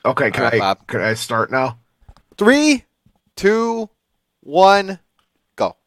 Okay, All right, Bob. can I start now? 3, 2, 1, go.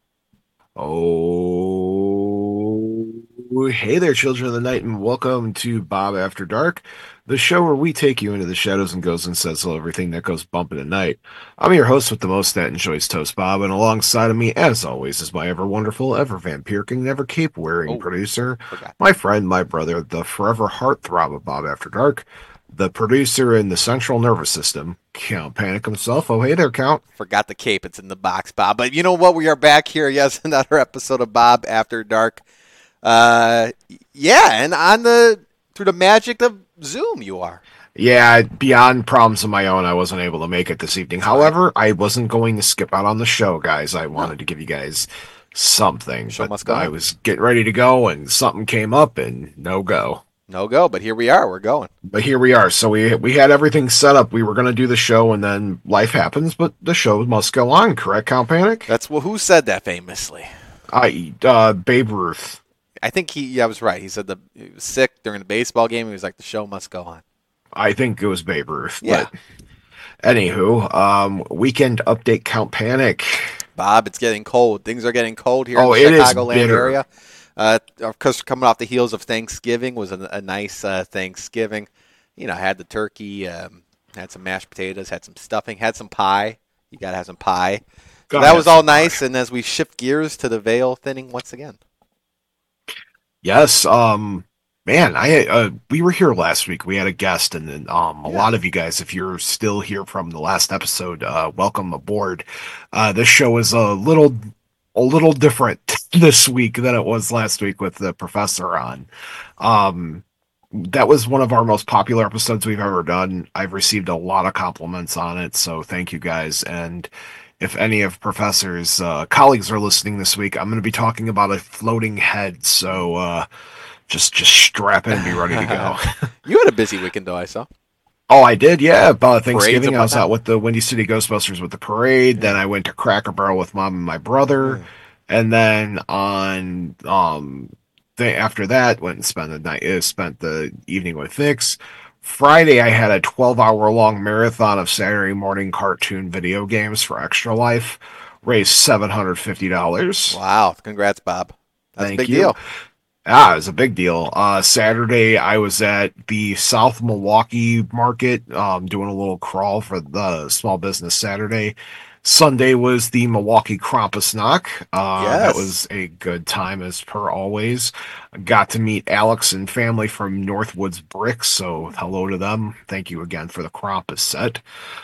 Oh, hey there, children of the night, and welcome to Bob After Dark, the show where we take you into the shadows and goes and settle everything that goes bumping at night. I'm your host with the most that enjoys Toast Bob, and alongside of me, as always, is my ever wonderful, ever vampiric, ever cape wearing Oh, producer, forgot. my friend, my brother, the forever heartthrob of Bob After Dark, the producer in the central nervous system, Count Panic himself. Oh, hey there, Count. Forgot the cape. It's in the box, Bob. But you know what? We are back here. Yes, another episode of Bob After Dark. Uh, yeah, and through the magic of Zoom, you are. Yeah, beyond problems of my own, I wasn't able to make it this evening. It's However, I wasn't going to skip out on the show, guys. I wanted No. to give you guys something, Show but must go I on. was getting ready to go, and something came up, and no go. No go, but here we are. We're going. But here we are. So we had everything set up. We were going to do the show, and then life happens, but the show must go on. Correct, Count Panic? That's who said that famously. Babe Ruth. I think I was right. He said he was sick during the baseball game. He was like, the show must go on. I think it was Babe Ruth. Yeah. But anywho, weekend update, Count Panic. Bob, it's getting cold. Things are getting cold here in the It is Chicagoland bitter. area. Of course, coming off the heels of Thanksgiving was a nice Thanksgiving. You know, had the turkey, had some mashed potatoes, had some stuffing, had some pie. You got to have some pie. So Gotta that have was all some pie. nice. And as we shift gears to the veil thinning once again. Yes, man, we were here last week. We had a guest, and then a lot of you guys, if you're still here from the last episode, welcome aboard. This show is a little different this week than it was last week with the professor on. That was one of our most popular episodes we've ever done. I've received a lot of compliments on it, so thank you guys. And if any of Professor's colleagues are listening this week, I'm going to be talking about a floating head. So just strap in and be ready to go. You had a busy weekend, though, I saw. Oh, I did, yeah. About Thanksgiving, I was whatnot? out with the Windy City Ghostbusters with the parade. Yeah. Then I went to Cracker Barrel with Mom and my brother. Yeah. And then on after that, went and spent the evening with Vix. Friday, I had a 12-hour long marathon of Saturday morning cartoon video games for Extra Life. Raised $750. Wow. Congrats, Bob. That's Thank a big you. deal. It was a big deal. Saturday, I was at the South Milwaukee Market, doing a little crawl for the Small Business Saturday. Sunday was the Milwaukee Krampus Knock. That was a good time as per always. Got to meet Alex and family from Northwoods Bricks, so hello to them. Thank you again for the Krampus set.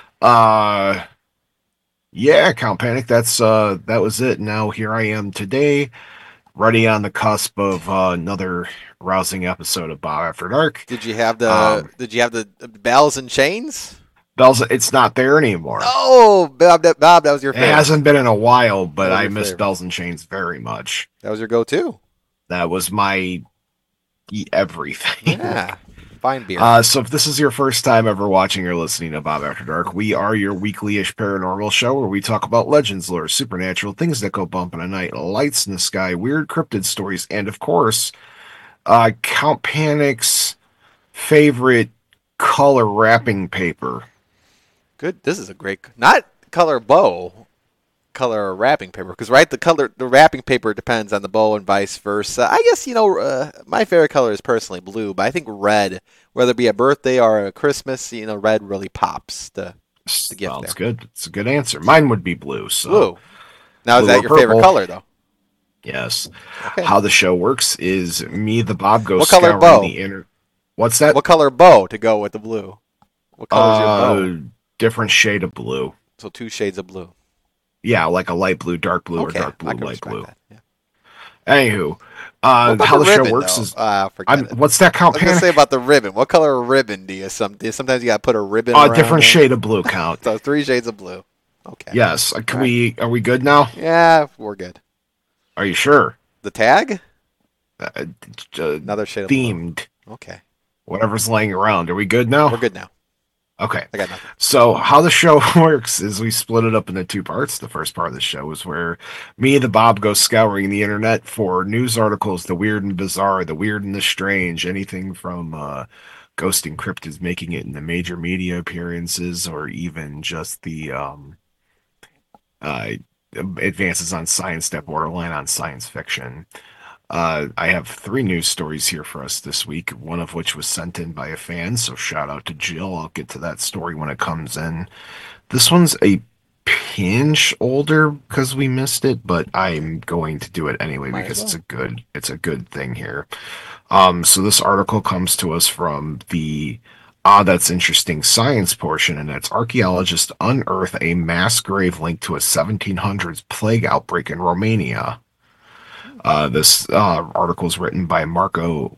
Yeah, Count Panic, that was it. Now here I am today, ready on the cusp of another rousing episode of Bob After Dark. Did you have the bells and chains? Bells, it's not there anymore. Oh, Bob, that was your It favorite. hasn't been in a while, but That was I your miss favorite. Bells and Chains very much. That was your go-to. That was my everything. Yeah, fine beer. So if this is your first time ever watching or listening to Bob After Dark, we are your weekly-ish paranormal show where we talk about legends, lore, supernatural, things that go bump in the night, lights in the sky, weird cryptid stories, and of course, Count Panic's favorite color wrapping paper. Good. This is a great, not color bow, color wrapping paper. Because the wrapping paper depends on the bow and vice versa. I guess my favorite color is personally blue, but I think red, whether it be a birthday or a Christmas, red really pops the gift. Sounds there. good. It's a good answer. Mine would be blue. So. Blue. Now is Blue that or your favorite purple. color though? Yes. Okay. How the show works is me, the Bob, go What color scouring bow? the inner. What's that? What color bow to go with the blue? What color is your bow? Different shade of blue. So 2 shades of blue. Yeah, like a light blue, dark blue, Okay, or dark blue, I can light respect blue. that. Yeah. Anywho, What about how the show ribbon, works though? is. Forget it. What's that I count? was gonna Panic? say about the ribbon. What color ribbon do you sometimes you gotta put a ribbon around Different it? shade of blue count. So 3 shades of blue. Okay. Yes. All right. Are we good now? Yeah, we're good. Are you sure? The tag? Uh, Another shade of themed. blue. Okay. Whatever's laying around. Are we good now? We're good now. Okay. I got nothing. So how the show works is we split it up into 2 parts. The first part of the show is where me, the Bob, go scouring the internet for news articles, the weird and bizarre, the weird and the strange, anything from Ghost Encrypt is making it into major media appearances, or even just the uh, advances on science that borderline on science fiction. I have three news stories here for us this week, one of which was sent in by a fan, so shout out to Jill. I'll get to that story when it comes in. This one's a pinch older because we missed it, but I'm going to do it anyway Might as because well. it's a good thing here. So this article comes to us from the that's interesting science portion, and it's archaeologists unearth a mass grave linked to a 1700s plague outbreak in Romania. This article is written by Marco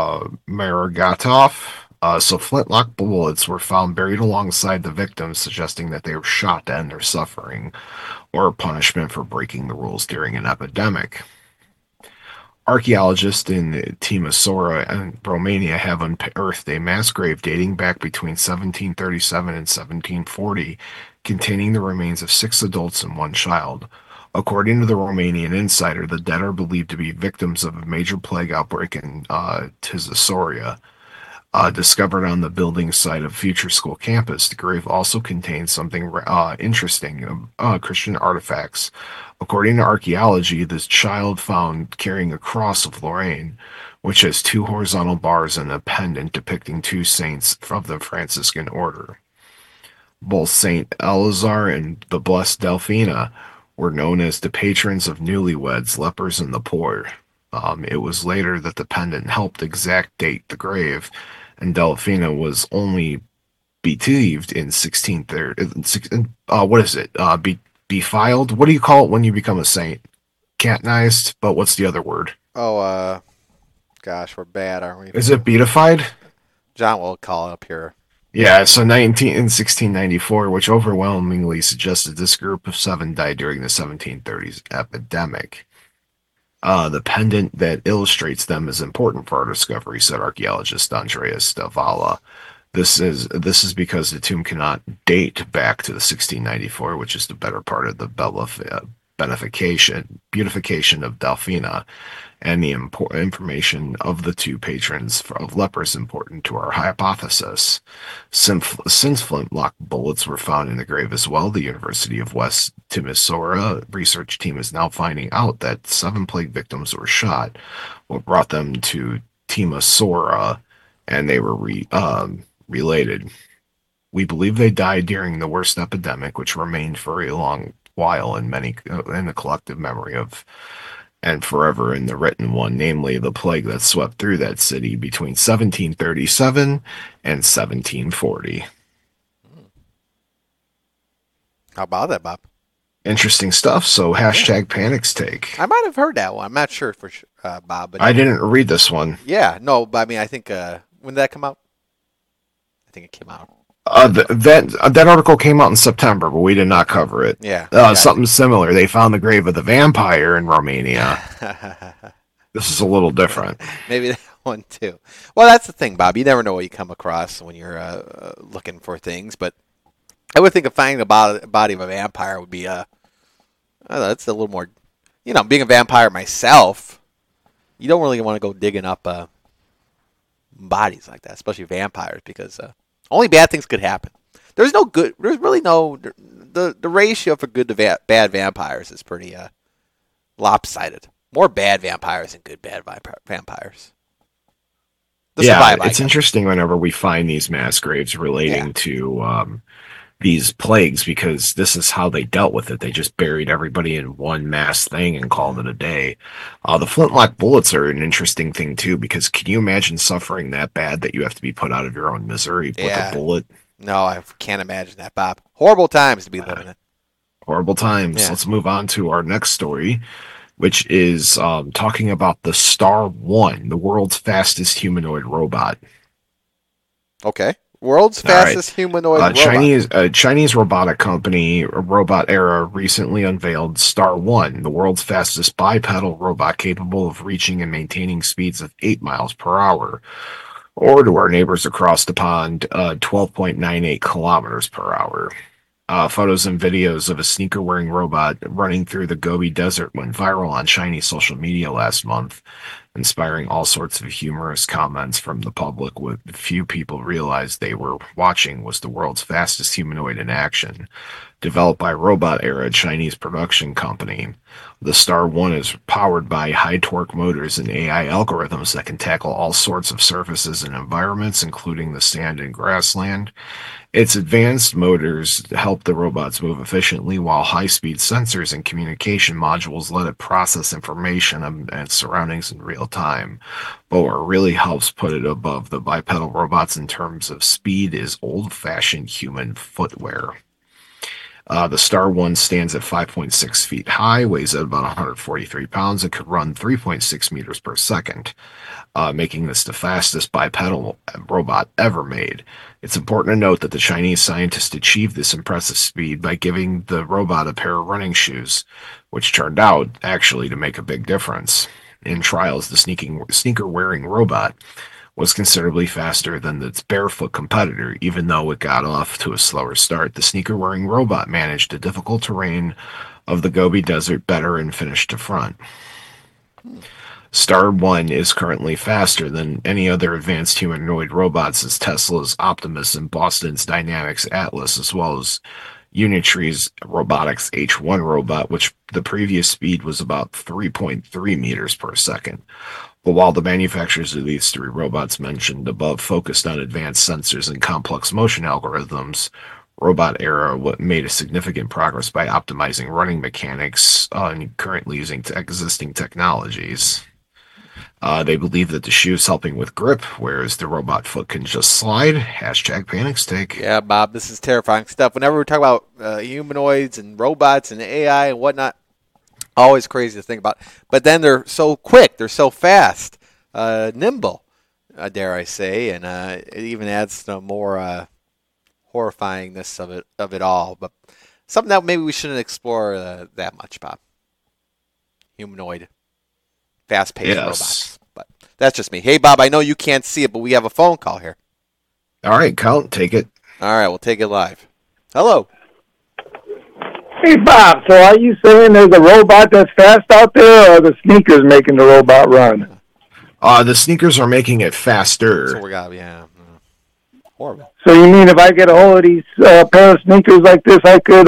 Maragatov. So flintlock bullets were found buried alongside the victims, suggesting that they were shot to end their suffering or punishment for breaking the rules during an epidemic. Archaeologists in Timisoara and Romania have unearthed a mass grave dating back between 1737 and 1740, containing the remains of 6 adults and 1 child. According to the Romanian Insider, the dead are believed to be victims of a major plague outbreak in Timisoara. Discovered on the building site of future school campus. The grave also contains something interesting, Christian artifacts. According to archaeology, this child found carrying a cross of Lorraine, which has 2 horizontal bars and a pendant depicting 2 saints of the Franciscan order. Both Saint Eleazar and the Blessed Delphina were known as the patrons of newlyweds, lepers, and the poor. It was later that the pendant helped exact date the grave, and Delphina was only bereaved in 1630. What is it? Defiled? What do you call it when you become a saint? Canonized, but what's the other word? Oh, gosh, we're bad, aren't we? Is it beatified? John will call it up here. Yeah, so 1694, which overwhelmingly suggested this group of 7 died during the 1730s epidemic. The pendant that illustrates them is important for our discovery, said archaeologist Andreas Stavala. This is because the tomb cannot date back to the 1694, which is the better part of the beautification of Delphina, and the information of the 2 patrons of lepers important to our hypothesis. Since flintlock bullets were found in the grave as well, the University of West Timisoara research team is now finding out that 7 plague victims were shot. What brought them to Timisoara, and they were related. We believe they died during the worst epidemic, which remained for a long while in the collective memory of and forever in the written one, namely the plague that swept through that city between 1737 and 1740. How about that, Bob? Interesting stuff. So hashtag Panic's take. I might have heard that one. I'm not sure for Bob, but I didn't read this one. yeah, no, but I mean, I think when did that come out? I think it came out. That article came out in September, but we did not cover it. Yeah. Something similar. They found the grave of the vampire in Romania. This is a little different. Maybe that one too. Well, that's the thing, Bob. You never know what you come across when you're looking for things. But I would think of finding the body of a vampire would be that's a little more. Being a vampire myself, you don't really want to go digging up bodies like that, especially vampires, because only bad things could happen. There's really no the ratio for good to bad vampires is pretty lopsided. More bad vampires than good bad vampires. It's interesting whenever we find these mass graves relating to these plagues, because this is how they dealt with it. They just buried everybody in one mass thing and called it a day. The flintlock bullets are an interesting thing too, because can you imagine suffering that bad that you have to be put out of your own misery with a bullet? No, I can't imagine that, Bob. Horrible times to be living in. Horrible times. Yeah. Let's move on to our next story, which is talking about the Star One, the world's fastest humanoid robot. Okay. World's fastest humanoid robot. Chinese robotic company Robot Era recently unveiled Star One, the world's fastest bipedal robot capable of reaching and maintaining speeds of 8 miles per hour, or to our neighbors across the pond, 12.98 kilometers per hour. Photos and videos of a sneaker-wearing robot running through the Gobi Desert went viral on Chinese social media last month. inspiring all sorts of humorous comments from the public. What few people realized they were watching was the world's fastest humanoid in action, developed by Robot Era, Chinese production company. The Star One is powered by high-torque motors and AI algorithms that can tackle all sorts of surfaces and environments, including the sand and grassland. Its advanced motors help the robots move efficiently, while high-speed sensors and communication modules let it process information and its surroundings in real time. But what really helps put it above the bipedal robots in terms of speed is old-fashioned human footwear. The Star One stands at 5.6 feet high, weighs at about 143 pounds, and could run 3.6 meters per second, making this the fastest bipedal robot ever made. It's important to note that the Chinese scientists achieved this impressive speed by giving the robot a pair of running shoes, which turned out actually to make a big difference. In trials, the sneaker-wearing robot was considerably faster than its barefoot competitor, even though it got off to a slower start. The sneaker-wearing robot managed the difficult terrain of the Gobi Desert better and finished to front. Star One is currently faster than any other advanced humanoid robots as Tesla's Optimus and Boston's Dynamics Atlas, as well as Unitree's Robotics H1 robot, which the previous speed was about 3.3 meters per second. But while the manufacturers of these three robots mentioned above focused on advanced sensors and complex motion algorithms, Robot Era made a significant progress by optimizing running mechanics and currently using existing technologies. They believe that the shoe is helping with grip, whereas the robot foot can just slide. Hashtag PanicStake. Yeah, Bob, this is terrifying stuff. Whenever we talk about humanoids and robots and AI and whatnot, always crazy to think about. But then they're so quick, they're so fast, nimble, dare I say, and it even adds to more horrifyingness of it all. But something that maybe we shouldn't explore that much, Bob. Humanoid, fast-paced robots. But that's just me. Hey, Bob, I know you can't see it, but we have a phone call here. All right, Count, take it. All right, we'll take it live. Hello. Hey, Bob, so are you saying there's a robot that's fast out there, or are the sneakers making the robot run? The sneakers are making it faster. So we got, horrible. So you mean if I get a hold of these pair of sneakers like this, I could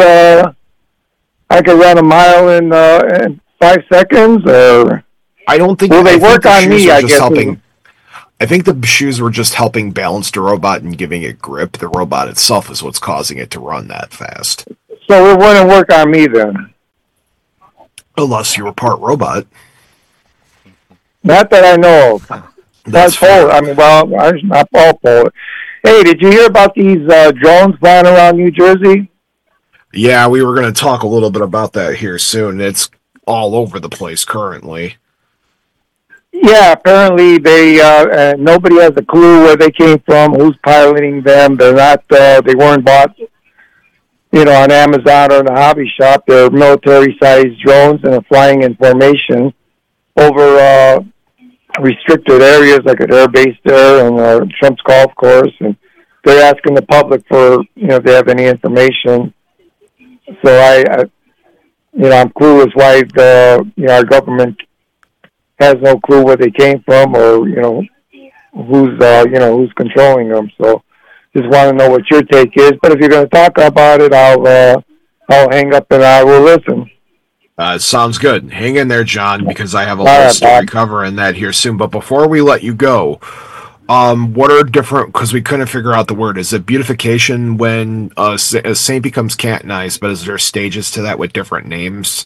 run a mile in 5 seconds, or I don't think. Will they work on me? I guess. I think the shoes were just helping balance the robot and giving it grip. The robot itself is what's causing it to run that fast. So it wouldn't work on me then? Unless you were part robot. Not that I know of. That's fair. I mean, well, I'm not all Polish. Hey, did you hear about these drones flying around New Jersey? Yeah, we were going to talk a little bit about that here soon. It's all over the place currently. Yeah, apparently they nobody has a clue where they came from, who's piloting them. They're not. They weren't bought, on Amazon or in a hobby shop. They're military-sized drones and are flying in formation over restricted areas like at Air Base there and Trump's golf course. And they're asking the public for, if they have any information. So I'm clueless why our government has no clue where they came from or, who's controlling them. So just want to know what your take is. But if you're going to talk about it, I'll hang up and I will listen. Sounds good. Hang in there, John, because I have a whole story covering that here soon. But before we let you go, what are different, because we couldn't figure out the word, is it beautification when a saint becomes canonized, but is there stages to that with different names?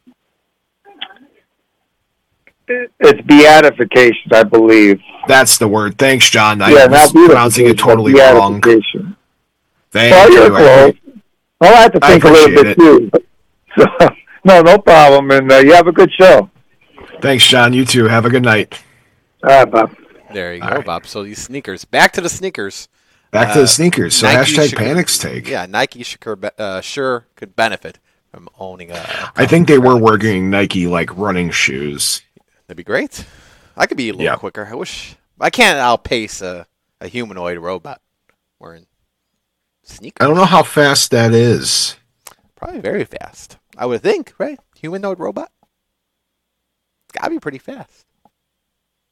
It's beatification, I believe. That's the word. Thanks, John. I was pronouncing it totally wrong. Thank you. I'll have to think a little bit too. So, no problem. And you have a good show. Thanks, John. You too. Have a good night. All right, Bob. There you go, Bob. So these sneakers. Back to the sneakers. Back to the sneakers. So Nike hashtag PanicStake. Yeah, Nike sure could benefit from owning a... I think they were wearing Nike like running shoes. That'd be great. I could be a little quicker. I can't outpace a humanoid robot wearing sneakers. I don't know how fast that is. Probably very fast. I would think, right? Humanoid robot? It's gotta be pretty fast.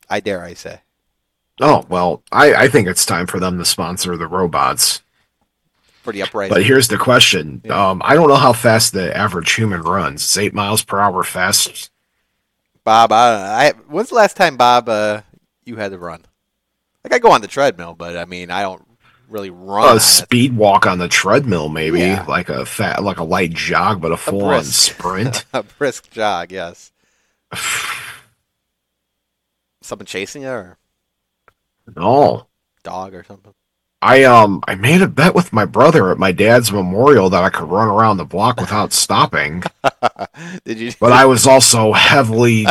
I dare I say. Oh, well, I think it's time for them to sponsor the robots. For the uprising. But here's the question. Yeah. I don't know how fast the average human runs. Is 8 miles per hour fast? Bob, when's the last time, Bob, you had to run? Like, I go on the treadmill, but I mean, I don't really run. A speed walk on the treadmill, maybe. Yeah. Like a light jog, but a full-on sprint. A brisk jog, yes. Someone chasing you, or No. dog or something? I made a bet with my brother at my dad's memorial that I could run around the block without stopping. Did you? But I was also heavily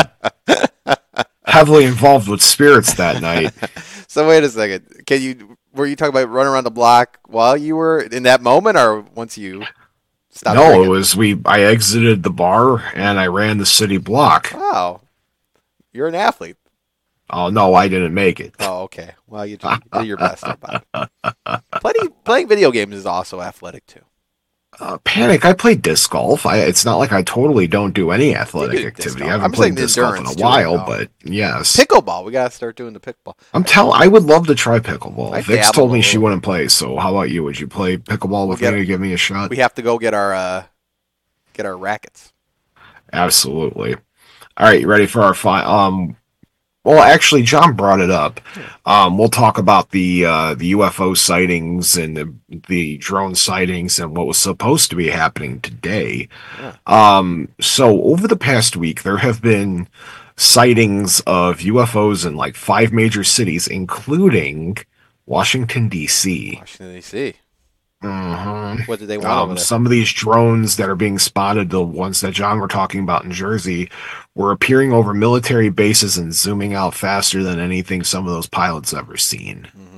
involved with spirits that night. So wait a second. Were you talking about running around the block while you were in that moment, or once you stopped? No, drinking? it was I exited the bar and I ran the city block. Oh, you're an athlete. Oh no, I didn't make it. Oh, okay. Well, you did your best, there, Bob. Playing video games is also athletic too. Panic. I play disc golf. It's not like I totally don't do any athletic do disc activity. golf. I haven't I'm played saying disc golf in a endurance, too, while, though. but yes. Pickleball. We gotta start doing the pickleball. I would love to try pickleball. I Vix dabble told me a she little. wouldn't play. So how about you? Would you play pickleball with me to give me a shot? We have to go get our rackets. Absolutely. All right, you ready for our well, actually, John brought it up. We'll talk about the UFO sightings and the drone sightings and what was supposed to be happening today. Yeah. So over the past week, there have been sightings of UFOs in like 5 major cities, including Washington, D.C. Washington D.C. Mm-hmm. What did they want over there? Some of these drones that are being spotted, the ones that John were talking about in Jersey, were appearing over military bases and zooming out faster than anything some of those pilots ever seen. Mm-hmm.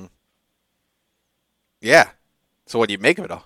Yeah. So what do you make of it all?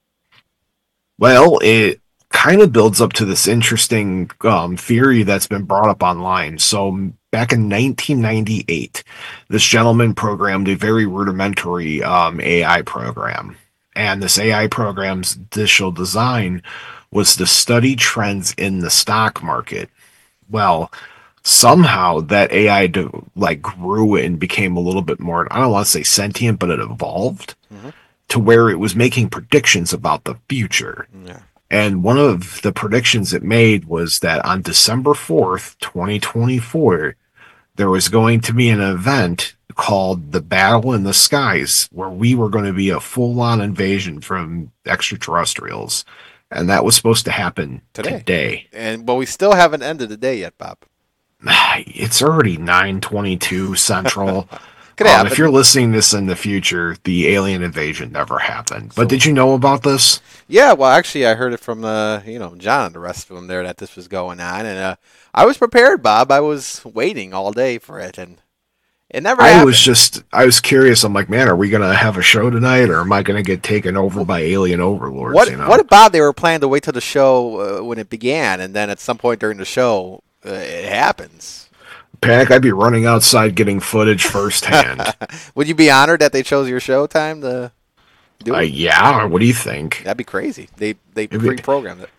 Well, it kind of builds up to this interesting theory that's been brought up online. So back in 1998, this gentleman programmed a very rudimentary AI program. And this AI program's initial design was to study trends in the stock market. Well, somehow that AI grew and became a little bit more, I don't want to say sentient, but it evolved to where it was making predictions about the future. Yeah. And one of the predictions it made was that on December 4th, 2024, there was going to be an event called the Battle in the Skies, where we were going to be a full-on invasion from extraterrestrials. And that was supposed to happen today. But we still haven't ended the day yet, Bob. It's already 9:22 Central. Could happen. If you're listening to this in the future, the alien invasion never happened. But did you know about this? Yeah, well, actually, I heard it from John and the rest of them there that this was going on, and I was prepared, Bob. I was waiting all day for it, and it never happened. I was curious. I'm like, man, are we gonna have a show tonight, or am I gonna get taken over by alien overlords? What about they were planning to wait till the show when it began, and then at some point during the show, it happens. Panic! I'd be running outside getting footage firsthand. Would you be honored that they chose your show time to do it? Yeah. What do you think? That'd be crazy. They pre-programmed it.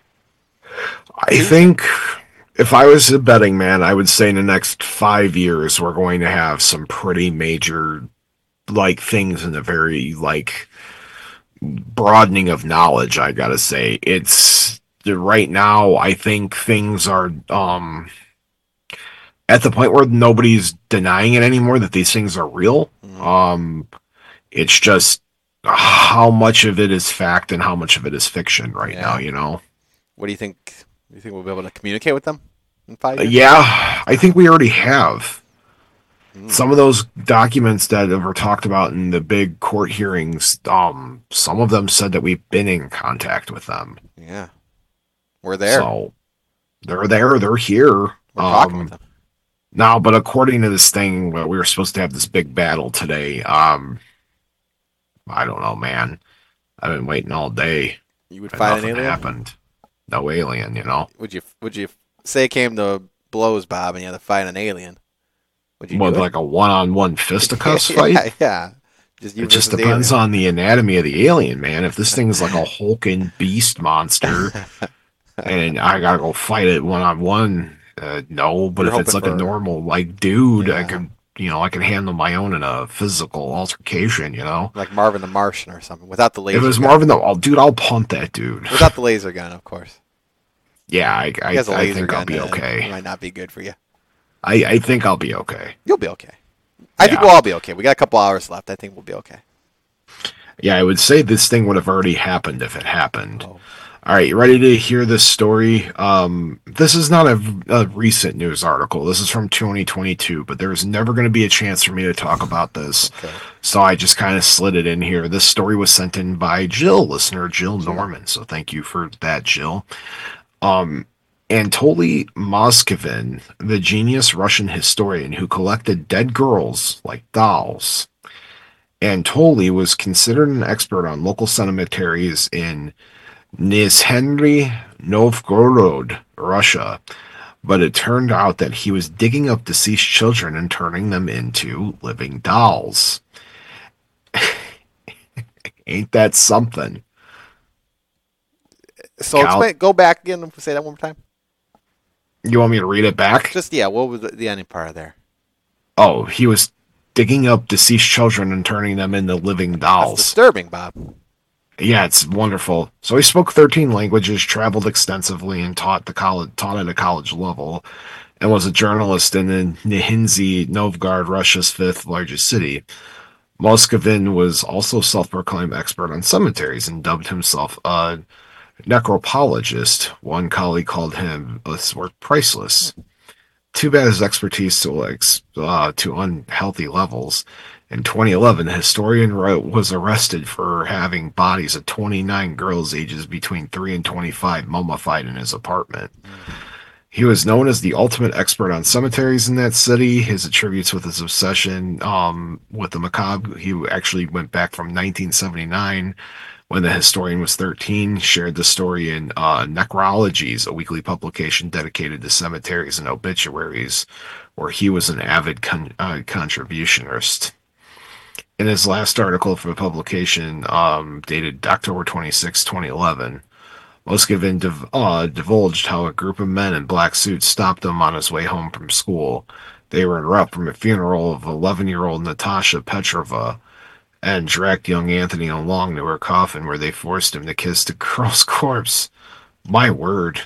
I think if I was a betting man, I would say in the next 5 years we're going to have some pretty major things in the very broadening of knowledge. I gotta say, it's right now. I think things are at the point where nobody's denying it anymore that these things are real. It's just how much of it is fact and how much of it is fiction right now, What do you think? Do you think we'll be able to communicate with them in 5 years? Yeah, I think we already have. Some of those documents that were talked about in the big court hearings, some of them said that we've been in contact with them. Yeah. We're there. So they're there, they're here. We're talking with them. No, but according to this thing, we were supposed to have this big battle today. I don't know, man. I've been waiting all day. You would find an alien? Happened. No alien, Would you say it came to blows, Bob, and you had to fight an alien? Would you do it? Like a one-on-one fisticuffs fight? Yeah. It just depends on the anatomy of the alien, man. If this thing's like a hulking beast monster, and I gotta go fight it one-on-one, no. But if it's like a normal dude, I could I can handle my own in a physical altercation, Like Marvin the Martian or something, without the laser If it was gun. Marvin, dude, I'll punt that dude. Without the laser gun, of course. Yeah, I He has a laser think gun, I'll be okay. It might not be good for you. I think I'll be okay. You'll be okay. I think we'll all be okay. We got a couple hours left. I think we'll be okay. Yeah, I would say this thing would have already happened if it happened. Oh. All right, you ready to hear this story? This is not a recent news article. This is from 2022, but there's never going to be a chance for me to talk about this. Okay. So I just kind of slid it in here. This story was sent in by Jill, listener Jill Norman. So thank you for that, Jill. Anatoly Moskvin, the genius Russian historian who collected dead girls like dolls. Anatoly was considered an expert on local cemeteries in Nizhny Novgorod, Russia, but it turned out that he was digging up deceased children and turning them into living dolls. Ain't that something? So go back again and say that one more time. You want me to read it back? What was the ending part of there? Oh, he was digging up deceased children and turning them into living dolls. That's disturbing, Bob. Yeah, it's wonderful. So he spoke 13 languages, traveled extensively, and taught at a college level, and was a journalist in Nizhny Novgorod, Russia's fifth largest city. Moskvin was also self-proclaimed expert on cemeteries and dubbed himself a necropologist. One colleague called him this word priceless. Too bad his expertise to unhealthy levels. In 2011, the historian was arrested for having bodies of 29 girls ages between 3 and 25 mummified in his apartment. He was known as the ultimate expert on cemeteries in that city. His attributes with his obsession with the macabre, he actually went back from 1979 when the historian was 13, shared the story in Necrologies, a weekly publication dedicated to cemeteries and obituaries, where he was an avid contributionist. In his last article for the publication, dated October 26, 2011, Moskvin divulged how a group of men in black suits stopped him on his way home from school. They were en route from a funeral of 11-year-old Natasha Petrova and dragged young Anthony along to her coffin, where they forced him to kiss the girl's corpse. My word.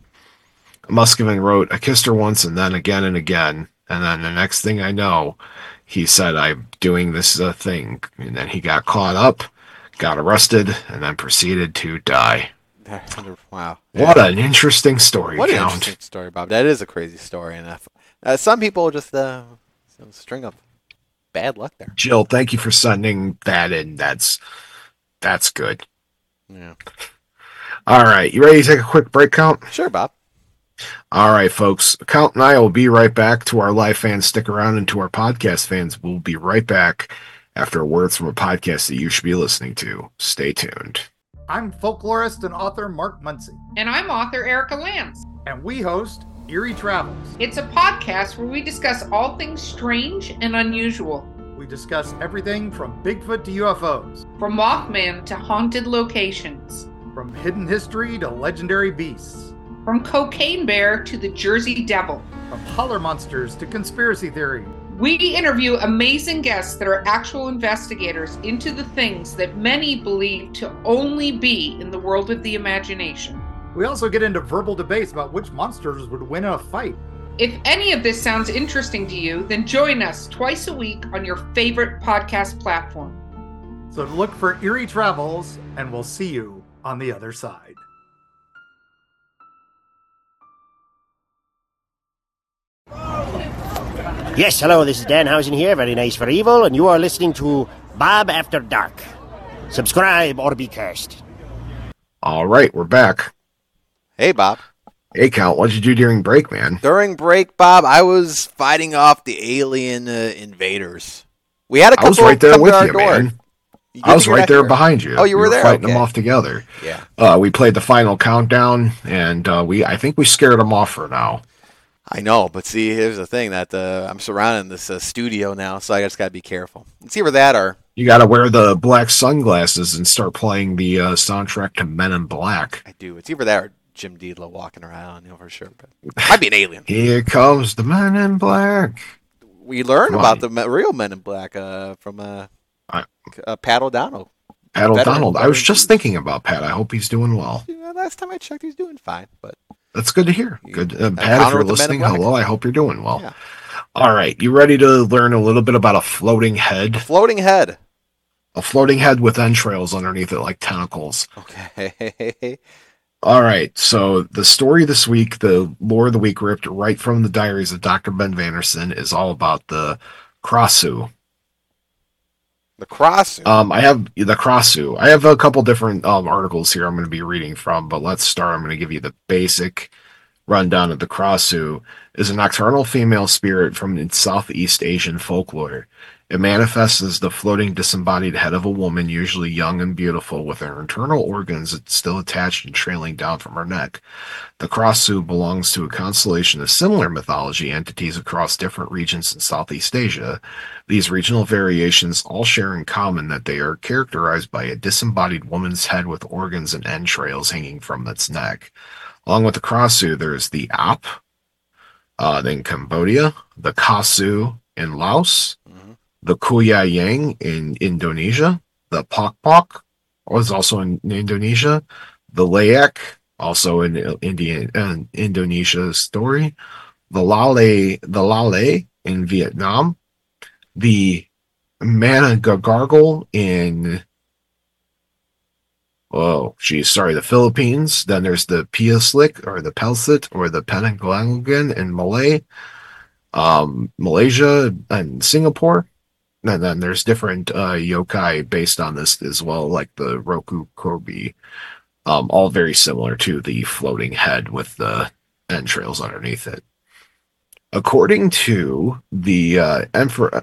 Moskvin wrote, "I kissed her once and then again and again, and then the next thing I know, he said, I'm doing this thing." And then he got caught up, got arrested, and then proceeded to die. Wow. What an interesting story, What Count. an interesting story, Bob. That is a crazy story. And some people just string up bad luck there. Jill, thank you for sending that in. That's good. Yeah. All right. You ready to take a quick break, Count? Sure, Bob. All right, folks. Count and I will be right back. To our live fans, stick around, and to our podcast fans, we'll be right back after words from a podcast that you should be listening to. Stay tuned. I'm folklorist and author Mark Muncy. And I'm author Erica Lance. And we host Eerie Travels. It's a podcast where we discuss all things strange and unusual. We discuss everything from Bigfoot to UFOs. From Mothman to haunted locations. From hidden history to legendary beasts. From Cocaine Bear to the Jersey Devil. From holler monsters to conspiracy theory. We interview amazing guests that are actual investigators into the things that many believe to only be in the world of the imagination. We also get into verbal debates about which monsters would win in a fight. If any of this sounds interesting to you, then join us twice a week on your favorite podcast platform. So look for Eerie Travels, and we'll see you on the other side. Yes, hello, this is Danhausen here, very nice for evil, and you are listening to Bob After Dark. Subscribe or be cursed. All right, we're back. Hey, Bob. Hey, Count, what'd you do during break, man? During break, Bob, I was fighting off the alien invaders. We had a couple. I was right there come with to our you, door. man. I was right there behind you. Oh, you were We there? fighting Okay. them off together. Yeah. We played the final countdown, and I think we scared them off for now. I know, but see, here's the thing that I'm surrounding this studio now, so I just gotta be careful. It's either that or You got to wear the black sunglasses and start playing the soundtrack to Men in Black. I do. It's either that or Jim Deedla walking around, for sure. But might be an alien. Here comes the Men in Black. We learned Come about on. the real Men in Black from Pat O'Donnell. Pat O'Donnell. I was veteran just thinking about Pat. I hope he's doing well. Last time I checked, he's doing fine. But That's good to hear. Good, Pat. If Encounter you're with the Men in listening, Black. hello. I hope you're doing well. Yeah. All right, you ready to learn a little bit about a floating head? Floating head. A floating head with entrails underneath it, like tentacles. Okay. All right, so the story this week, the lore of the week, ripped right from the diaries of Dr. Ben Vanderson, is all about the Krassu. The cross. I have the Krassu. I have a couple different articles here I'm going to be reading from, but let's start. I'm going to give you the basic rundown of the Krassu. Is a nocturnal female spirit from Southeast Asian folklore. It manifests as the floating disembodied head of a woman, usually young and beautiful, with her internal organs still attached and trailing down from her neck. The Krassu belongs to a constellation of similar mythology entities across different regions in Southeast Asia. These regional variations all share in common that they are characterized by a disembodied woman's head with organs and entrails hanging from its neck. Along with the Krassu, there is the Ap in Cambodia, the Kasu in Laos, the Kuya Yang in Indonesia, the Pok Pok was also in Indonesia, the Layak also in Indonesia's story, the Lale in Vietnam, the Managagargle in the Philippines. Then there's the Piaslik or the Pelsit or the Penanggalangan in Malaysia and Singapore. And then there's different yokai based on this as well, like the Roku Korbi, all very similar to the floating head with the entrails underneath it. According to the anthrographer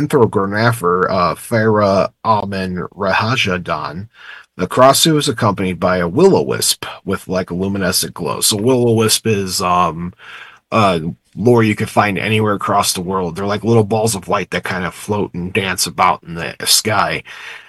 Farah Amen Rahajadan, the Krassu is accompanied by a will-o-wisp with like a luminescent glow. So will-o-wisp is lore you can find anywhere across the world. They're like little balls of light that kind of float and dance about in the sky,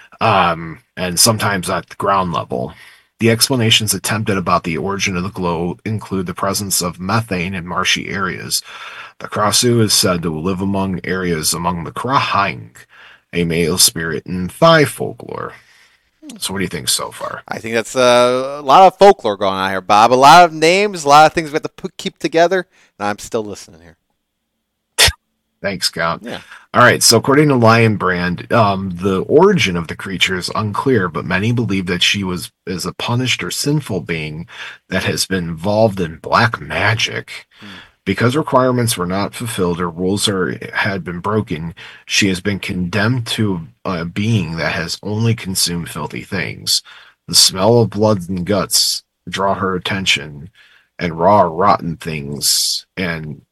and sometimes at the ground level. The explanations attempted about the origin of the glow include the presence of methane in marshy areas. The Krassu is said to live among the Krahang, a male spirit in Thai folklore. So what do you think so far? I think that's a lot of folklore going on here, Bob. A lot of names, a lot of things we have to keep together, and I'm still listening here. Thanks, Count. Yeah. All right, so according to Lion Brand, the origin of the creature is unclear, but many believe that she is a punished or sinful being that has been involved in black magic. Because requirements were not fulfilled or rules had been broken, she has been condemned to a being that has only consumed filthy things. The smell of blood and guts draw her attention, and raw, rotten things and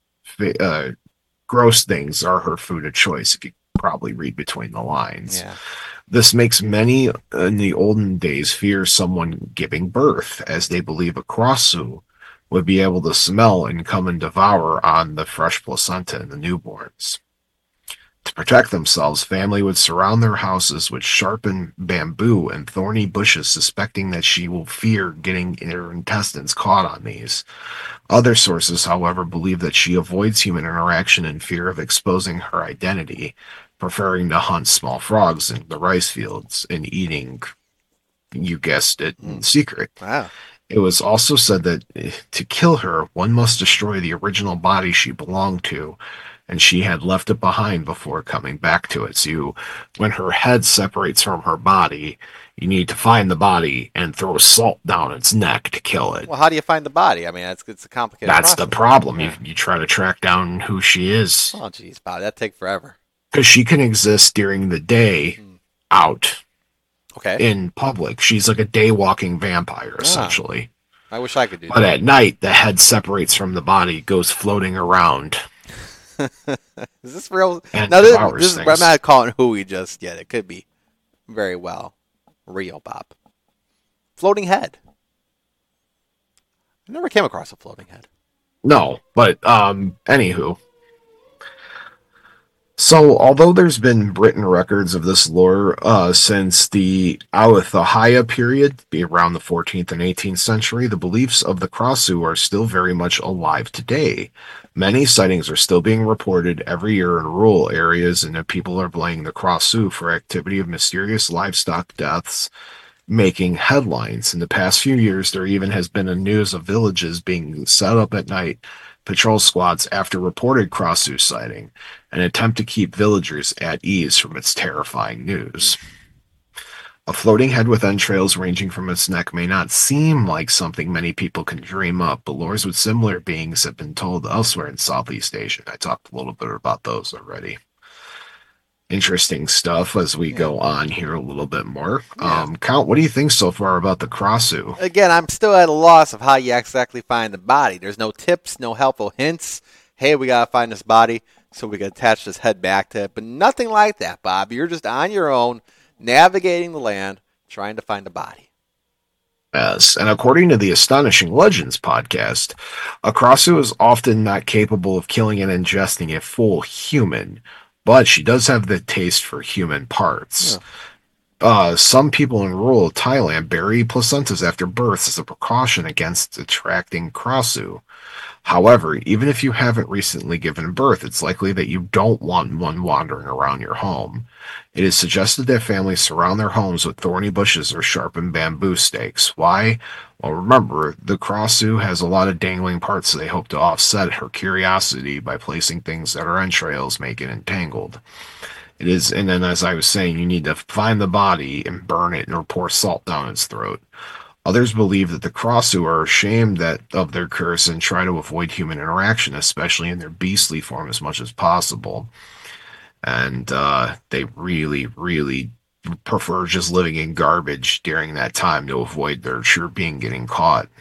gross things are her food of choice, if you probably read between the lines. Yeah. This makes many in the olden days fear someone giving birth, as they believe a Krassu would be able to smell and come and devour on the fresh placenta and the newborns. To protect themselves, family would surround their houses with sharpened bamboo and thorny bushes, suspecting that she will fear getting her intestines caught on these. Other sources, however, believe that she avoids human interaction in fear of exposing her identity, preferring to hunt small frogs in the rice fields and eating, you guessed it, in secret. Wow. It was also said that to kill her, one must destroy the original body she belonged to, and she had left it behind before coming back to it. So when her head separates from her body, you need to find the body and throw salt down its neck to kill it. Well, how do you find the body? I mean, it's a complicated That's process. the problem. You try to track down who she is. Oh, geez, Bob, that'd take forever. Because she can exist during the day out Okay. in public. She's like a day-walking vampire, essentially. I wish I could do But that. at night, the head separates from the body, goes floating around. Is this real? And Now, devours I'm things. not calling hooey just yet. It could be very well real, Bob. Floating head. I never came across a floating head. No, but anywho. So, although there's been written records of this lore since the Ayutthaya period, be around the 14th and 18th century, the beliefs of the Krassu are still very much alive today. Many sightings are still being reported every year in rural areas, and people are blaming the Crossou for activity of mysterious livestock deaths making headlines. In the past few years, there even has been a news of villages being set up at night patrol squads after reported Crossou sighting, an attempt to keep villagers at ease from its terrifying news. A floating head with entrails ranging from its neck may not seem like something many people can dream up, but lores with similar beings have been told elsewhere in Southeast Asia. I talked a little bit about those already. Interesting stuff as we go on here a little bit more. Count, what do you think so far about the Crossou? Again, I'm still at a loss of how you exactly find the body. There's no tips, no helpful hints. Hey, we got to find this body so we can attach this head back to it. But nothing like that, Bob. You're just on your own, navigating the land, trying to find a body. Yes, and according to the Astonishing Legends podcast, a Crossou is often not capable of killing and ingesting a full human, but she does have the taste for human parts. Yeah. Some people in rural Thailand bury placentas after birth as a precaution against attracting Crossou. However, even if you haven't recently given birth, it's likely that you don't want one wandering around your home. It is suggested that families surround their homes with thorny bushes or sharpened bamboo stakes. Why? Well, remember, the Crossou has a lot of dangling parts, so they hope to offset her curiosity by placing things that her entrails make it entangled. It is, and then as I was saying, you need to find the body and burn it or pour salt down its throat. Others believe that the Crossou are ashamed of their curse and try to avoid human interaction, especially in their beastly form, as much as possible. And they really, really prefer just living in garbage during that time to avoid their sure being getting caught.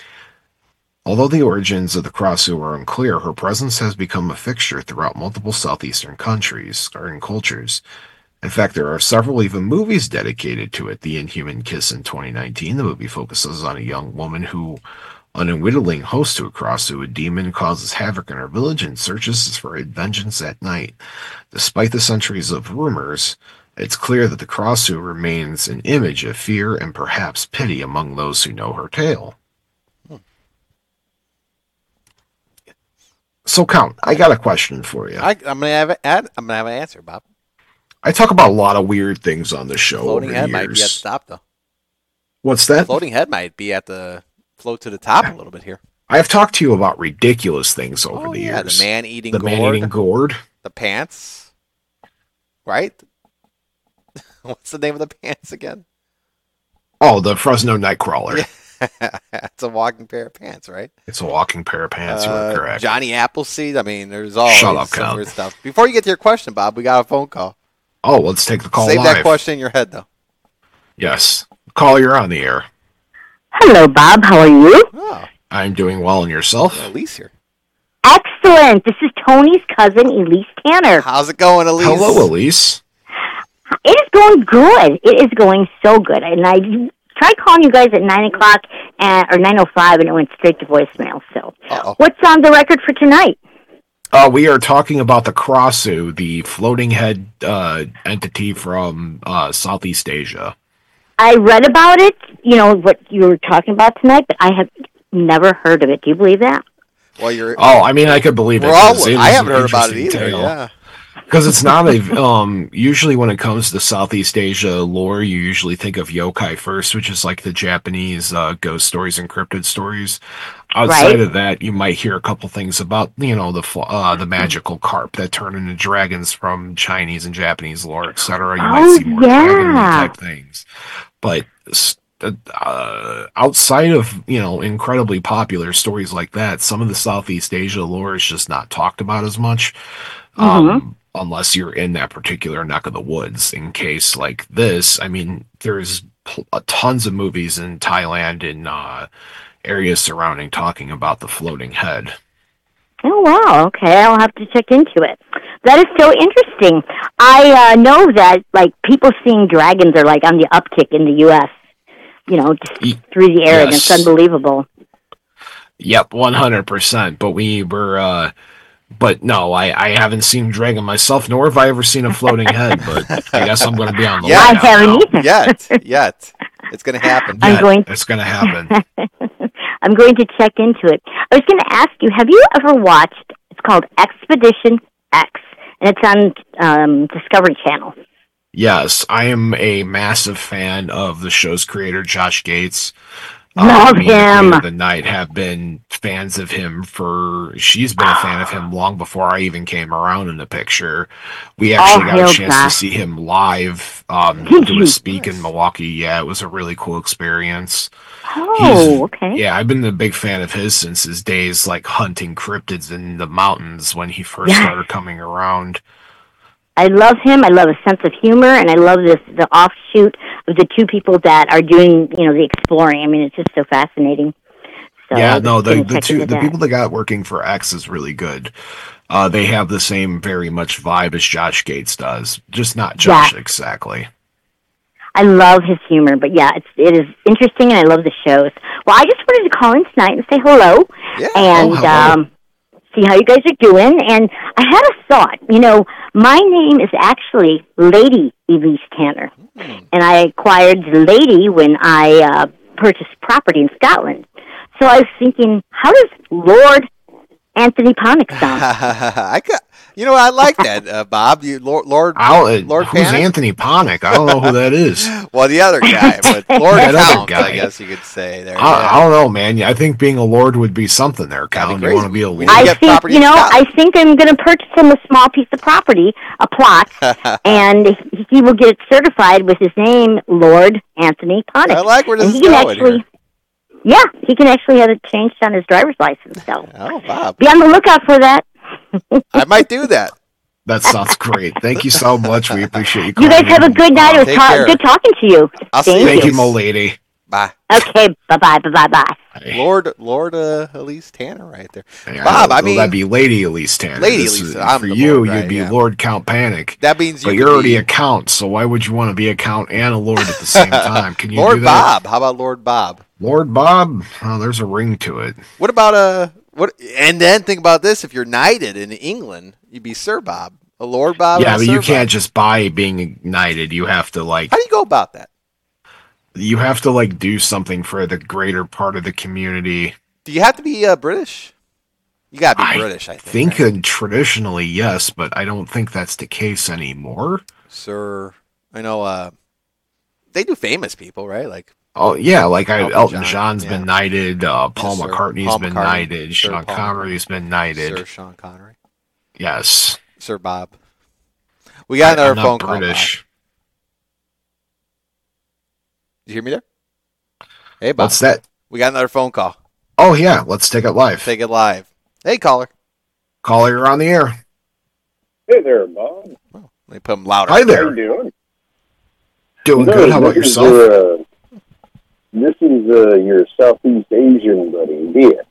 Although the origins of the Crossou are unclear, her presence has become a fixture throughout multiple southeastern countries and cultures. In fact, there are several even movies dedicated to it. The Inhuman Kiss in 2019, the movie focuses on a young woman who, unwittingly host to a Crossou, a demon causes havoc in her village and searches for vengeance at night. Despite the centuries of rumors, it's clear that the Crossou remains an image of fear and perhaps pity among those who know her tale. So, Count, I got a question for you. I'm gonna have an answer, Bob. I talk about a lot of weird things on the show. Floating head years. might be at the top, though. What's that? Floating head might be at the float to the top a little bit here. I have talked to you about ridiculous things over the years. The man-eating gourd. The man-eating gourd. The pants. Right? What's the name of the pants again? Oh, the Fresno Nightcrawler. Yeah. It's a walking pair of pants, right? It's a walking pair of pants, you're correct. Johnny Appleseed. I mean, there's always some weird stuff. Before you get to your question, Bob, we got a phone call. Oh, let's take the call Save live. that question in your head, though. Yes. Call, you're on the air. Hello, Bob. How are you? Oh. I'm doing well, and yourself? Elise here. Excellent. This is Tony's cousin, Elise Tanner. How's it going, Elise? Hello, Elise. It is going good. It is going so good. And I tried calling you guys at 9 o'clock or 9:05, and it went straight to voicemail. So, What's on the record for tonight? We are talking about the Crossou, the floating head entity from Southeast Asia. I read about it, what you were talking about tonight, but I have never heard of it. Do you believe that? Well, I mean, I could believe it. I haven't heard about it either, yeah. Because it's not usually when it comes to Southeast Asia lore, you usually think of yokai first, which is like the Japanese ghost stories and cryptid stories. Outside of that, you might hear a couple things about, the magical carp that turn into dragons from Chinese and Japanese lore, etc. You might see more dragon type things. But outside of, incredibly popular stories like that, some of the Southeast Asia lore is just not talked about as much. Unless you're in that particular neck of the woods. In case like this, I mean, there's tons of movies in Thailand and areas surrounding talking about the floating head. Oh, wow. Okay, I'll have to check into it. That is so interesting. I know that, people seeing dragons are, on the uptick in the U.S., just through the air, and it's unbelievable. Yep, 100%. But we were... But no, I haven't seen dragon myself, nor have I ever seen a floating head. But I guess I'm going to be on the lookout. I haven't either. Yet. It's going to happen. It's going to happen. I'm going to check into it. I was going to ask you, have you ever watched called Expedition X, and it's on Discovery Channel. Yes, I am a massive fan of the show's creator, Josh Gates. Love Me and the him. Queen of the Night have been fans of him she's been a fan of him long before I even came around in the picture. We actually got a hail chance Josh. to see him live, Did do you? a speak in Milwaukee. Yeah, it was a really cool experience. Oh, okay. Yeah, I've been a big fan of his since his days like hunting cryptids in the mountains when he first Yes. started coming around. I love him. I love his sense of humor, and I love the offshoot of the two people that are doing, the exploring. I mean, it's just so fascinating. So Yeah, I no, just the couldn't check into the that. people that got working for X is really good. They have the same very much vibe as Josh Gates does, just not Josh exactly. I love his humor, but yeah, it is interesting, and I love the shows. Well, I just wanted to call in tonight and say hello, Yeah. and hello. see how you guys are doing. And I had a thought. My name is actually Lady Elise Tanner, and I acquired the Lady when I purchased property in Scotland. So I was thinking, how does Lord Anthony Ponick sound? I like that, Bob. Lord Who's Panic? Anthony Ponick? I don't know who that is. Well, the other guy, but Lord That other Count, guy. I guess you could say there. I don't know, man. I think being a lord would be something there, Count. You want to be a We lord? need to I get property in think, I Scotland. think I'm going to purchase him a small piece of property, a plot, and he will get it certified with his name, Lord Anthony Ponick. I like where this And is he can going actually, here. yeah, he can actually have it changed on his driver's license. So Oh, Bob. be on the lookout for that. I might do that. That sounds great. Thank you so much. We appreciate you You calling guys have a in. good night. It was Take care. good talking to you. I'll see you. Thank you, Elise. Mo Lady. Bye. Okay, bye-bye. Lord Elise Tanner right there. Yeah, Bob, well, that'd be Lady Elise Tanner. Lady This Elise, is- I'm for the you, Lord, you'd right, be yeah. Lord Count Panic. That means But you you're could already be a count, so why would you want to be a count and a lord at the same time? Can you do Lord that? Bob. How about Lord Bob? Lord Bob? Oh, there's a ring to it. What about what? And then think about this: if you're knighted in England, you'd be Sir Bob, a Lord Bob. Yeah, and a but Sir you can't Bob. just buy being ignited. You have to How do you go about that? do something for the greater part of the community. Do you have to be British? You gotta be British, I think. right? Traditionally, yes, but I don't think that's the case anymore. Sir, I know. They do famous people, right? Like Oh yeah, like Elton John, John's yeah. been knighted. Paul Sir McCartney's Paul been McCartney, knighted. Sir Sean Paul Connery's been knighted. Sir Sean Connery, Yes, Sir Bob. We got another I'm not phone call. Bob. British. Did you hear me there? Hey, Bob. What's that? We got another phone call. Oh yeah, let's take it live. Take it live. Hey, caller. Caller, you're on the air. Hey there, Bob. Let me put him louder. Hi How there. you doing? Doing good. How about This is yourself? your Southeast Asian buddy, Dia.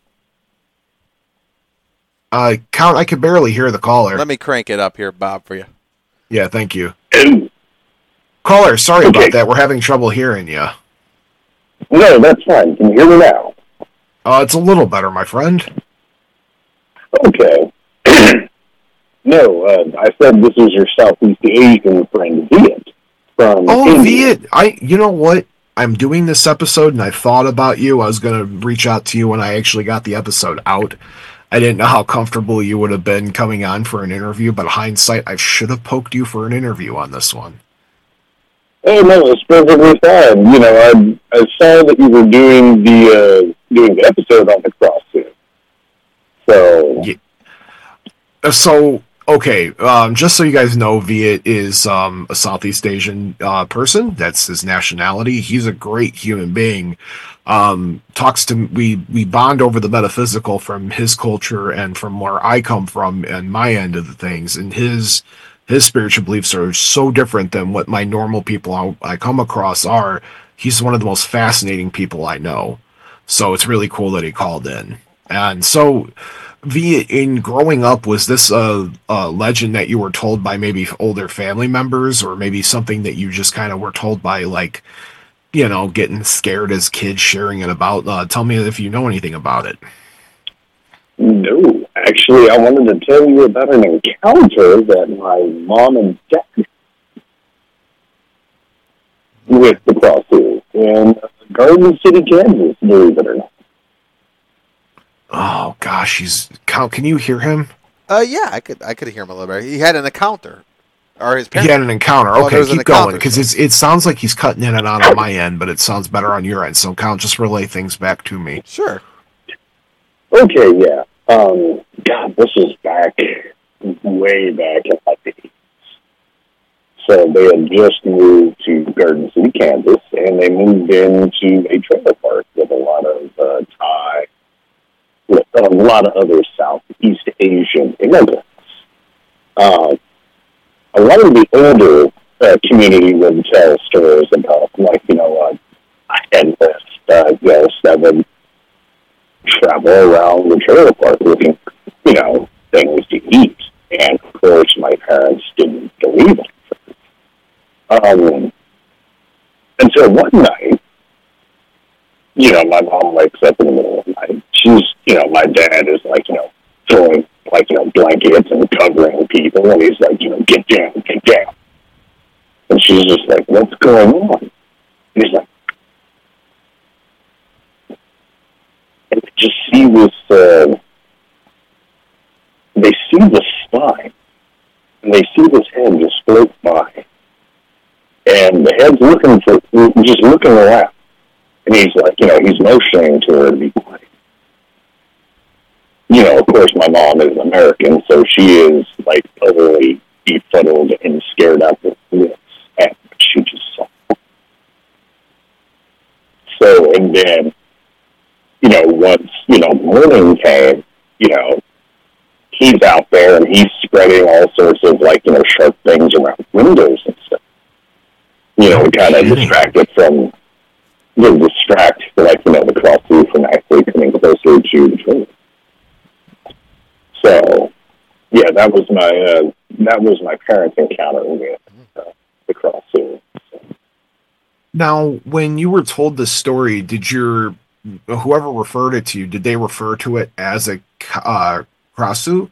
Count, I could barely hear the caller. Let me crank it up here, Bob, for you. Yeah, thank you. Caller, sorry about that. We're having trouble hearing you. No, that's fine. Can you hear me now? It's a little better, my friend. Okay. No, I said this is your Southeast Asian friend, Viet. From Oh, India. Viet, you know what? I'm doing this episode and I thought about you. I was going to reach out to you when I actually got the episode out. I didn't know how comfortable you would have been coming on for an interview, but hindsight, I should have poked you for an interview on this one. Oh no, it's perfectly fine. I saw that you were doing the episode on the cross suit. So So, okay, just so you guys know, Viet is a Southeast Asian person. That's his nationality. He's a great human being. We bond over the metaphysical from his culture and from where I come from and my end of the things. And his spiritual beliefs are so different than what my normal people I come across are. He's one of the most fascinating people I know. So it's really cool that he called in. And so, in growing up, was this a legend that you were told by maybe older family members, or maybe something that you just kind of were told by, like, getting scared as kids, sharing it about? Tell me if you know anything about it. no, actually, I wanted to tell you about an encounter that my mom and dad with the cross suit in Garden City, Kansas. Believe it or not. Oh gosh, can you hear him? Yeah, I could hear him a little bit. He had an encounter, or his He parents. had an encounter. Oh, Okay, there was an keep going, encounter, because it sounds like he's cutting in and out on my end, but it sounds better on your end. So, Count, just relay things back to me. Sure. Okay, yeah. God, this is way back in my days. So they had just moved to Garden City, Kansas, and they moved into a trailer park with a lot of Thai, with a lot of other Southeast Asian immigrants. A lot of the older community would tell stories about, like, I had this ghost that would travel around the trailer park looking, things to eat. And, of course, my parents didn't believe it. Until one night, my mom wakes up in the middle of the night. She's, my dad is, throwing, blankets and covering people. And he's like, get down, get down. And she's just like, what's going on? And he's like, and they just see this, they see the spine. And they see this head just float by. And the head's just looking around. And he's like, he's motioning to her to be quiet. Of course, my mom is American, so she is, totally befuddled and scared out of wits at what she just saw. So, and then, once, morning came, he's out there and he's spreading all sorts of, sharp things around windows and stuff. To kind of distract the cross-through from actually coming closer to the trailer. So, yeah, that was my parents' encounter with the cross-through. So. Now, when you were told this story, did whoever referred it to you, did they refer to it as a cross-through?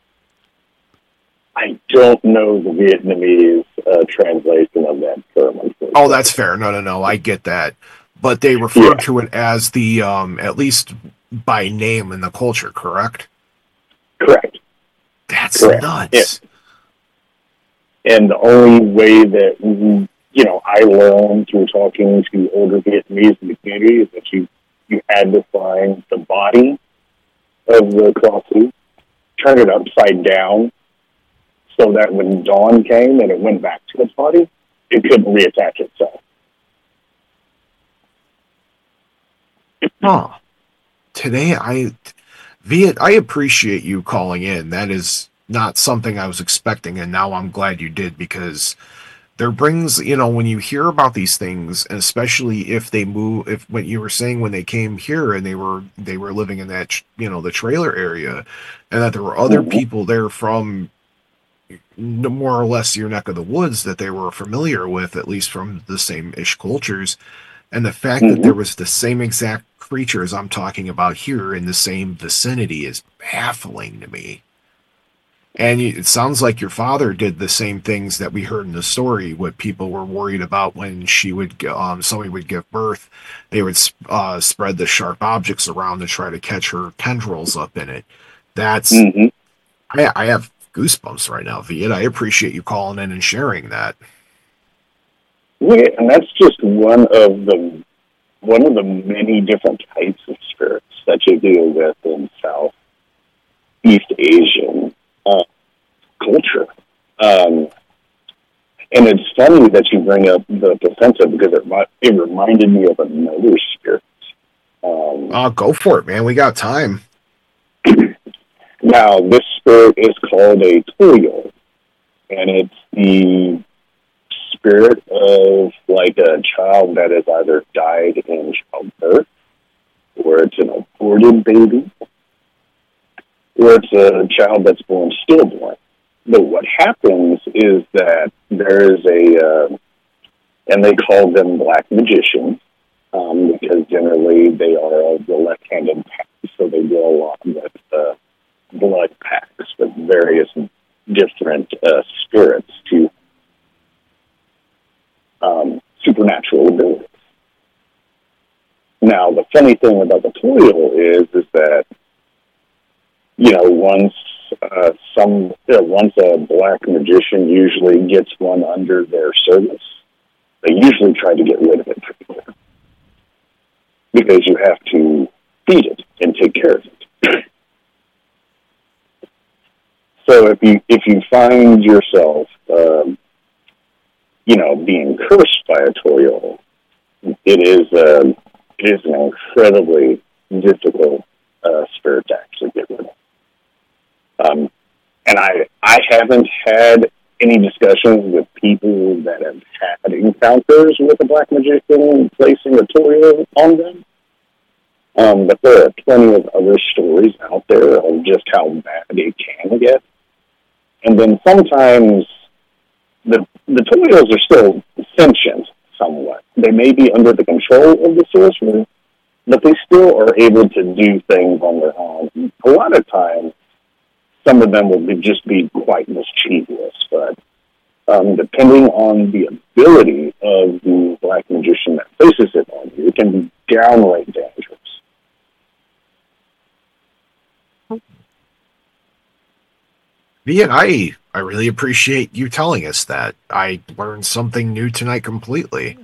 I don't know the Vietnamese translation of that term. Oh, that's fair. No, I get that. But they referred to it as the, at least by name in the culture, correct? Correct. That's nuts. Yeah. And the only way that, I learned through talking to older Vietnamese in the community is that you had to find the body of the cross-through, turn it upside down, so that when dawn came and it went back to its body, it couldn't reattach itself. Huh. Today, I appreciate you calling in. That is not something I was expecting, and now I'm glad you did, because there brings, when you hear about these things, and especially if they move, when you were saying when they came here and they were living in that, the trailer area, and that there were other people there from more or less your neck of the woods that they were familiar with, at least from the same-ish cultures, and the fact that there was the same exact creatures I'm talking about here in the same vicinity is baffling to me. And it sounds like your father did the same things that we heard in the story, what people were worried about when somebody would give birth. They would spread the sharp objects around to try to catch her tendrils up in it. That's I have goosebumps right now, Viet. I appreciate you calling in and sharing that. Yeah, and that's just one of the many different types of spirits that you deal with in Southeast Asian culture. And it's funny that you bring up the placenta, because it reminded me of another spirit. Go for it, man. We got time. Now, this spirit is called a Toyo, and it's the spirit of a child that has either died in childbirth, or it's an aborted baby, or it's a child that's born stillborn. But what happens is that there is and they call them black magicians, because generally they are of the left-handed pack, so they do a lot with blood packs with various different spirits to supernatural abilities. Now, the funny thing about the Toyo is that, once once a black magician usually gets one under their service, they usually try to get rid of it pretty quick because you have to feed it and take care of it. So if you find yourself, being cursed by a Toyol, it is an incredibly difficult spirit to actually get rid of. And I haven't had any discussions with people that have had encounters with a black magician placing a Toyol on them. But there are plenty of other stories out there of just how bad it can get. And then sometimes the Toyols are still sentient somewhat. They may be under the control of the sorcerer, but they still are able to do things on their own. A lot of times, some of them will just be quite mischievous, but depending on the ability of the black magician that places it on you, it can be downright dangerous. Yeah, I really appreciate you telling us that. I learned something new tonight completely.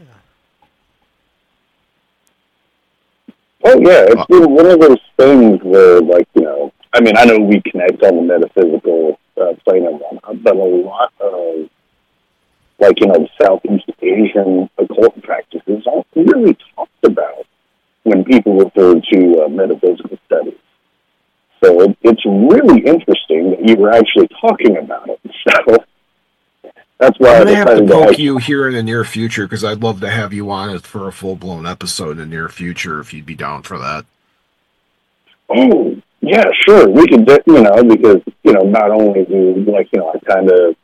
Oh, yeah, it's been one of those things where, I know we connect on the metaphysical plane and whatnot, but a lot of, the Southeast Asian occult practices aren't really talked about when people refer to metaphysical studies. So it's really interesting that you were actually talking about it. So that's why I'm going to have to poke you here in the near future because I'd love to have you on it for a full-blown episode in the near future if you'd be down for that. Oh, yeah, sure. We could, because, not only do, I kind of,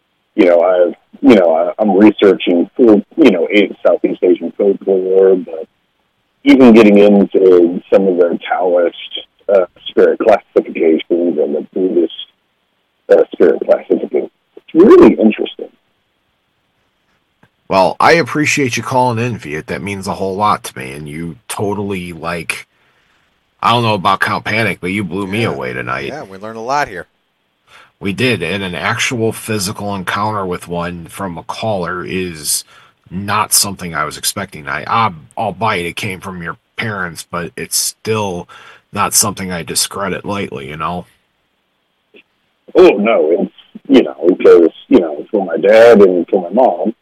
I'm researching for, Southeast Asian folklore, but even getting into some of the Taoist spirit classifications and the Buddhist spirit classifications. It's really interesting. Well, I appreciate you calling in, Viet. That means a whole lot to me, and you totally, I don't know about Count Panic, but you blew me away tonight. Yeah, we learned a lot here. We did, and an actual physical encounter with one from a caller is not something I was expecting. Albeit it came from your parents, but it's still not something I discredit lightly, Oh, no, it's, because, for my dad and for my mom,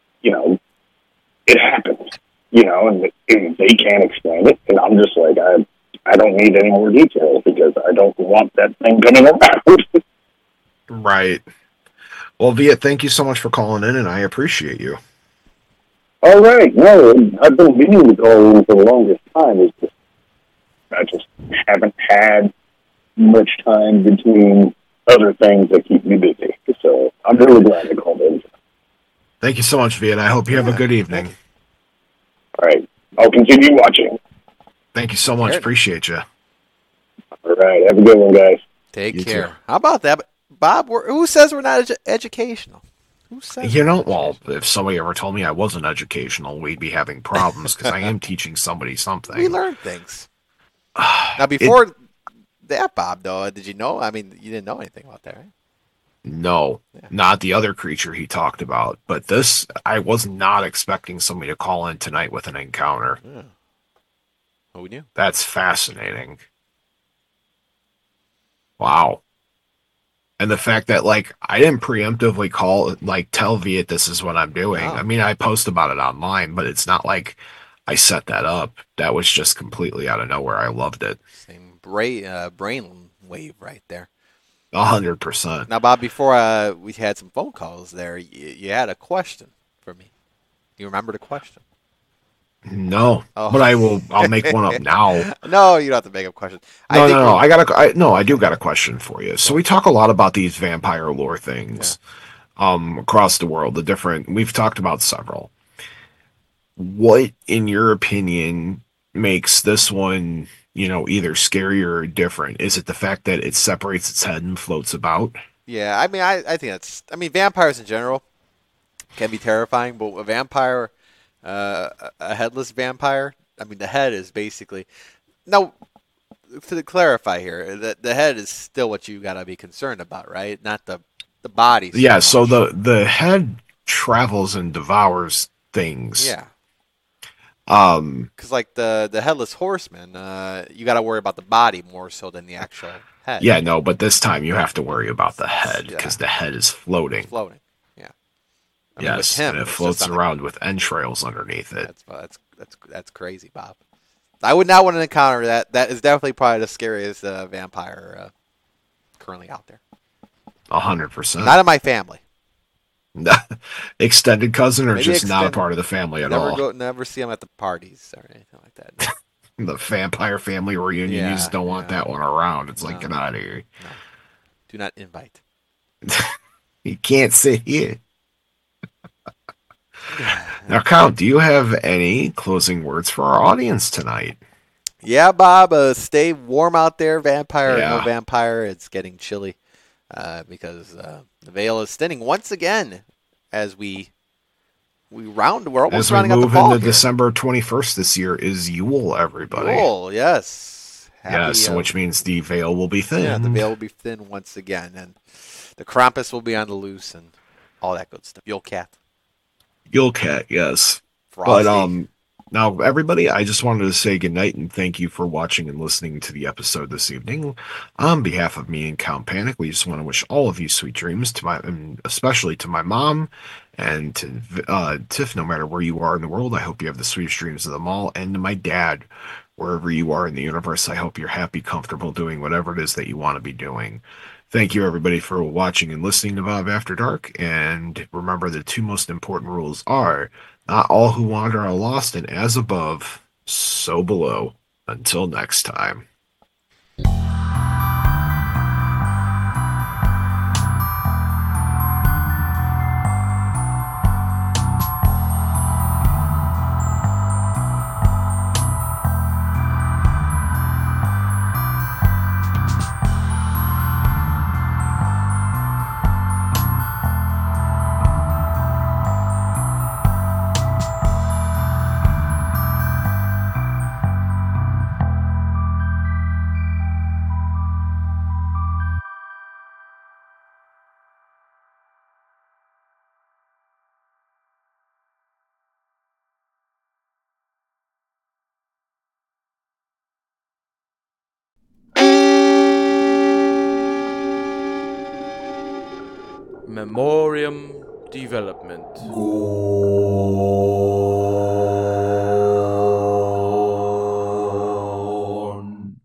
it happened, and they can't explain it, and I'm just like, I don't need any more details because I don't want that thing coming around. Right. Well, Viet, thank you so much for calling in, and I appreciate you. All right. No, I've been meaning to call in for the longest time. I just haven't had much time between other things that keep me busy. So I'm really glad I called in. Thank you so much, Viet. I hope you have a good evening. All right. I'll continue watching. Thank you so much. Appreciate you. All right. Have a good one, guys. Take care. Too. How about that? Bob, who says we're not educational? Who says well, if somebody ever told me I wasn't educational, we'd be having problems because I am teaching somebody something. We learn things. Now, before that, Bob, though, did you know? I mean, you didn't know anything about that, right? No, not the other creature he talked about. But this, I was not expecting somebody to call in tonight with an encounter. Yeah. Who knew? That's fascinating. Wow. And the fact that, I didn't preemptively tell Viet this is what I'm doing. Oh. I mean, I post about it online, but it's not like I set that up. That was just completely out of nowhere. I loved it. Same brain wave right there. 100%. Now, Bob, before we had some phone calls there, you had a question for me. You remember the question? No, but I'll make one up now. No, you don't have to make up questions. No. I do got a question for you. So we talk a lot about these vampire lore things, across the world. We've talked about several. What, in your opinion, makes this one, either scarier or different? Is it the fact that it separates its head and floats about? Yeah, I mean, I think vampires in general can be terrifying, but a vampire. A headless vampire. I mean, the head is basically. Now, to clarify here, the head is still what you gotta be concerned about, right? Not the body. Yeah. So the head travels and devours things. Yeah. Um. Because like the headless horseman, you got to worry about the body more so than the actual head. Yeah. No, but this time you have to worry about the head because the head is floating. It's floating. Yeah. I mean, Yes, with him, and it it's floats just around with entrails underneath it. That's crazy, Bob. I would not want to encounter that. That is definitely probably the scariest vampire currently out there. 100%. Not in my family. Extended cousin or Maybe just not a extended. part of the family at all? Never see him at the parties or anything like that. No. The vampire family reunion, you just don't want that one around. It's like, get out of here. No. Do not invite. You can't sit here. Now, Count, do you have any closing words for our audience tonight? Yeah, Bob, stay warm out there, vampire or Yeah. no vampire. It's getting chilly because the veil is thinning once again as we're almost As we rounding out the move fall into here. December 21st this year is Yule, everybody. Yule, yes. Yes, which means the veil will be thin. Yeah, the veil will be thin once again, and the Krampus will be on the loose and all that good stuff. Yule Cat. Yule Cat, yes. Frosty. But now, everybody, I just wanted to say goodnight and thank you for watching and listening to the episode this evening. On behalf of me and Count Panic, we just want to wish all of you sweet dreams, and especially to my mom and to Tiff, no matter where you are in the world. I hope you have the sweetest dreams of them all. And to my dad, wherever you are in the universe, I hope you're happy, comfortable doing whatever it is that you want to be doing. Thank you, everybody, for watching and listening to Bob After Dark. And remember, the two most important rules are not all who wander are lost, and as above, so below. Until next time. Memoriam Development.